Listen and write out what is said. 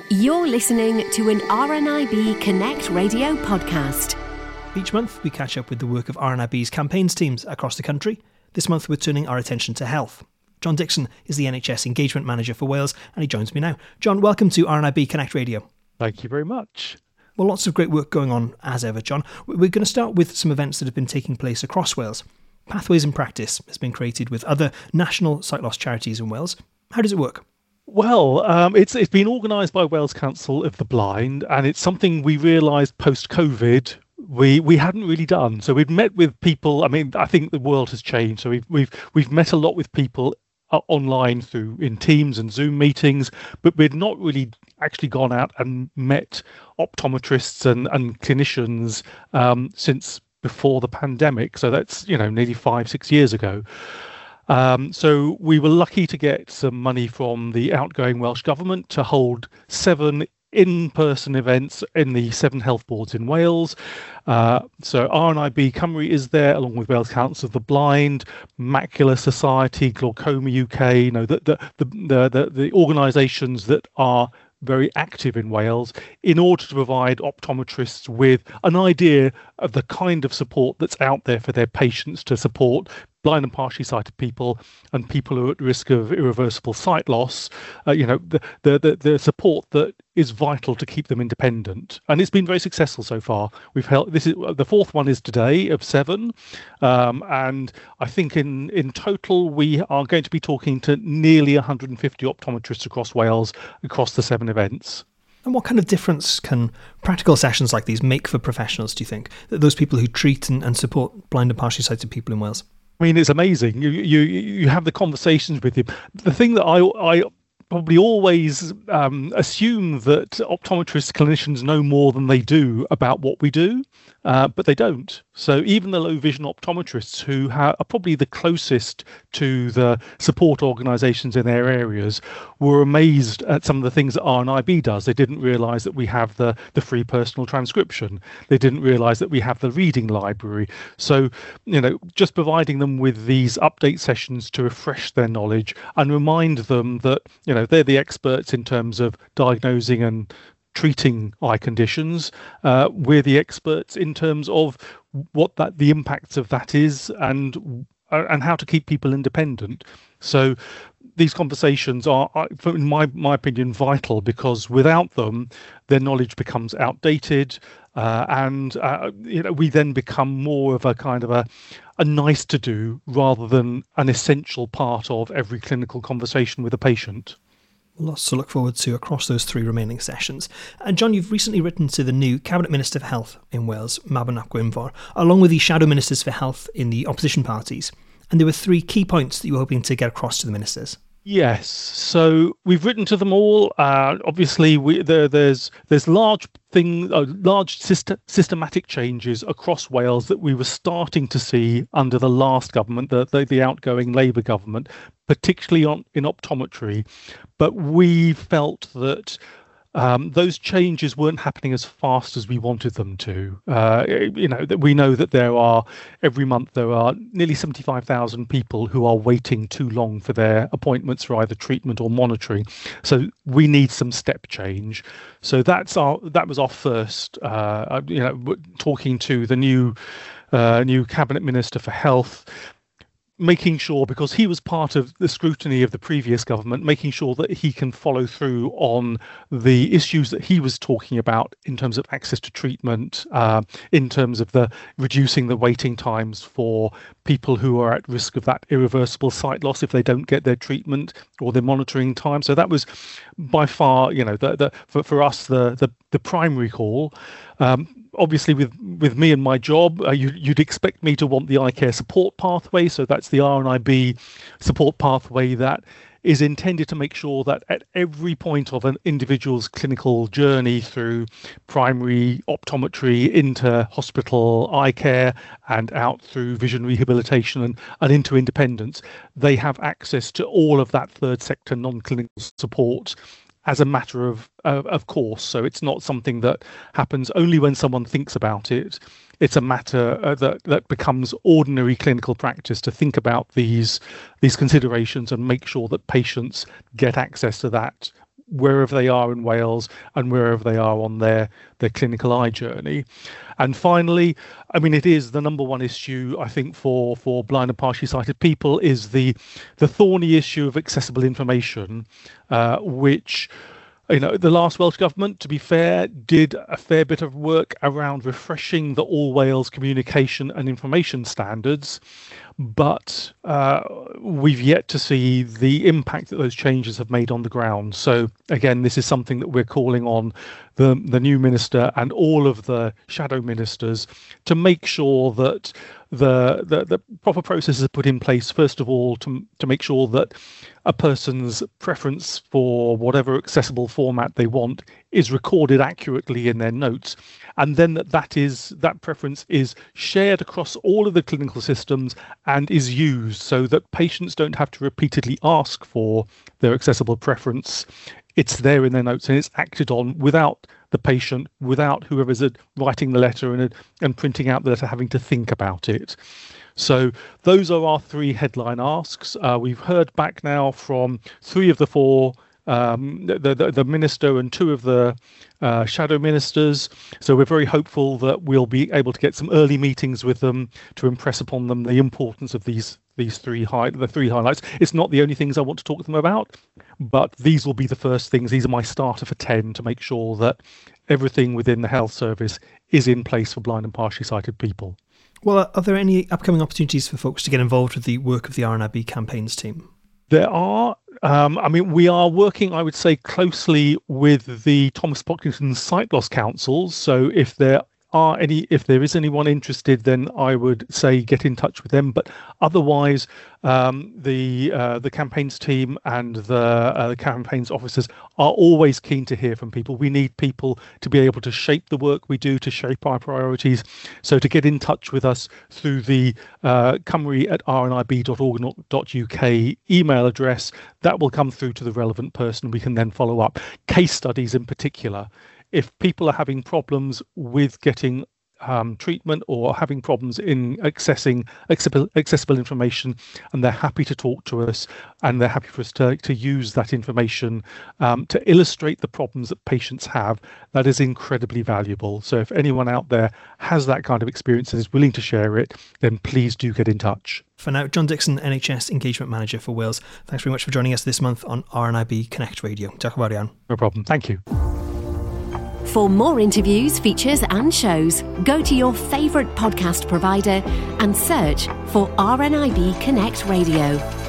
You're listening to an RNIB Connect Radio podcast. Each month, we catch up with the work of RNIB's campaigns teams across the country. This month, we're turning our attention to health. John Dixon is the NHS Engagement Manager for Wales, and he joins me now. John, welcome to RNIB Connect Radio. Thank you very much. Well, lots of great work going on as ever, John. We're going to start with some events that have been taking place across Wales. Pathways in Practice has been created with other national sight loss charities in Wales. How does it work? Well, it's been organised by Wales Council of the Blind, and it's something we realised post-COVID we hadn't really done. So we've met with people. I mean, I think the world has changed. So we've met a lot with people online in Teams and Zoom meetings, but we'd not really actually gone out and met optometrists and clinicians since before the pandemic. So that's nearly 5-6 years ago. So we were lucky to get some money from the outgoing Welsh Government to hold 7 in-person events in the 7 health boards in Wales. So RNIB Cymru is there, along with Wales Council of the Blind, Macular Society, Glaucoma UK. The organisations that are very active in Wales, in order to provide optometrists with an idea of the kind of support that's out there for their patients to support blind and partially sighted people and people who are at risk of irreversible sight loss. The support that is vital to keep them independent, and it's been very successful so far. We've held the 4th one is today of 7, and I think in total we are going to be talking to nearly 150 optometrists across Wales across the 7 events. And what kind of difference can practical sessions like these make for professionals, do you think, those people who treat and support blind and partially sighted people in Wales? I mean, it's amazing. You have the conversations with him. The thing that I probably always assume that optometrists, clinicians know more than they do about what we do, but they don't. So even the low vision optometrists, who are probably the closest to the support organisations in their areas, were amazed at some of the things that RNIB does. They didn't realise that we have the free personal transcription. They didn't realise that we have the reading library. So, just providing them with these update sessions to refresh their knowledge and remind them that, they're the experts in terms of diagnosing and treating eye conditions. We're the experts in terms of what the impacts of that is and how to keep people independent. So these conversations are, in my opinion, vital, because without them, their knowledge becomes outdated, and we then become more of a kind of a nice to do rather than an essential part of every clinical conversation with a patient. Lots to look forward to across those 3 remaining sessions. And John, you've recently written to the new Cabinet Minister for Health in Wales, Mabon ap Gwynfor, along with the Shadow Ministers for Health in the opposition parties. And there were 3 key points that you were hoping to get across to the ministers. Yes, so we've written to them all. Obviously, there's large systematic changes across Wales that we were starting to see under the last government, the outgoing Labour government, particularly in optometry. But we felt that those changes weren't happening as fast as we wanted them to. We know that every month there are nearly 75,000 people who are waiting too long for their appointments for either treatment or monitoring. So we need some step change. So that was our first, talking to the new Cabinet Minister for Health, making sure, because he was part of the scrutiny of the previous government, making sure that he can follow through on the issues that he was talking about in terms of access to treatment, in terms of the reducing the waiting times for people who are at risk of that irreversible sight loss if they don't get their treatment or their monitoring time. So that was by far, for us, the primary call. Obviously, with me and my job, you'd expect me to want the eye care support pathway. So that's the RNIB support pathway that is intended to make sure that at every point of an individual's clinical journey through primary optometry into hospital eye care and out through vision rehabilitation and into independence, they have access to all of that third sector non-clinical support as a matter of course. So it's not something that happens only when someone thinks about it. It's a matter that becomes ordinary clinical practice to think about these considerations and make sure that patients get access to that wherever they are in Wales and wherever they are on their clinical eye journey. And finally, I mean, it is the number one issue, I think, for blind and partially sighted people is the thorny issue of accessible information, which, you know, the last Welsh Government, to be fair, did a fair bit of work around refreshing the All Wales Communication and Information Standards, but we've yet to see the impact that those changes have made on the ground. So again, this is something that we're calling on the new minister and all of the shadow ministers to make sure that the proper processes are put in place, first of all, to make sure that a person's preference for whatever accessible format they want is recorded accurately in their notes, and then that preference is shared across all of the clinical systems and is used so that patients don't have to repeatedly ask for their accessible preference. It's there in their notes and it's acted on without the patient, without whoever's writing the letter and printing out the letter having to think about it. So those are our three headline asks. We've heard back now from 3 of the 4, the minister and 2 of the shadow ministers. So we're very hopeful that we'll be able to get some early meetings with them to impress upon them the importance of the 3 highlights. It's not the only things I want to talk to them about, but these will be the first things. These are my starter for 10 to make sure that everything within the health service is in place for blind and partially sighted people. Well, are there any upcoming opportunities for folks to get involved with the work of the RNIB campaigns team? There are. We are working, I would say, closely with the Thomas Pocklington Sight Loss Councils. So if there is anyone interested, then I would say get in touch with them. But otherwise, the campaigns team and the campaigns officers are always keen to hear from people. We need people to be able to shape the work we do, to shape our priorities. So to get in touch with us through the cymru@rnib.org.uk email address, that will come through to the relevant person. We can then follow up. Case studies in particular. If people are having problems with getting treatment or having problems in accessing accessible information, and they're happy to talk to us and they're happy for us to use that information to illustrate the problems that patients have, that is incredibly valuable. So if anyone out there has that kind of experience and is willing to share it, then please do get in touch. For now, John Dixon, NHS Engagement Manager for Wales, thanks very much for joining us this month on RNIB Connect Radio. Diolch yn fawr iawn. No problem. Thank you. For more interviews, features and shows, go to your favourite podcast provider and search for RNIB Connect Radio.